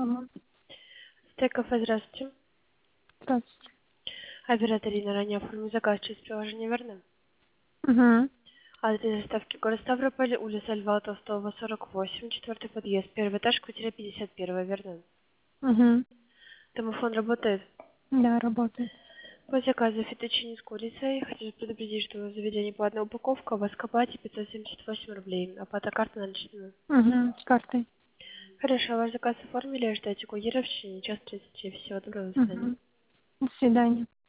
помочь? Кафе, здравствуйте. Здравствуйте. Оператор Ирина ранее оформил заказ через приложение, верно? Угу. Адрес доставки город Ставрополь, улица Льва Толстого, 48, четвертый подъезд, первый этаж, квартира 51, верно? Угу. Домофон работает. Да, работает. По заказу фетучини с курицей. Хочу предупредить, что в заведении по одной упаковка, у вас к оплате 578 рублей. Оплата карты наличными. Угу. С картой. Хорошо, ваш заказ оформили, ждайте курьера в течение часа 30. Всего доброго, до свидания. Угу. До свидания.